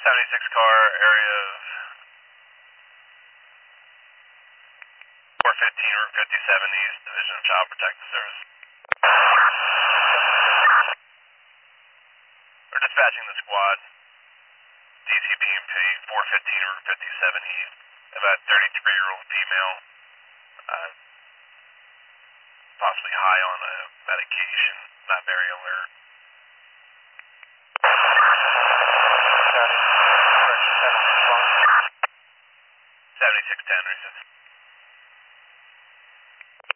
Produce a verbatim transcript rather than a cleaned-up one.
seventy-six car, area of four fifteen, Route fifty-seven East, Division of Child Protective Service. We're dispatching the squad, D C P M P, four fifteen, Route fifty-seven East, about thirty-three-year-old female, uh, possibly high on a medication, not very alert. seventy-six ten,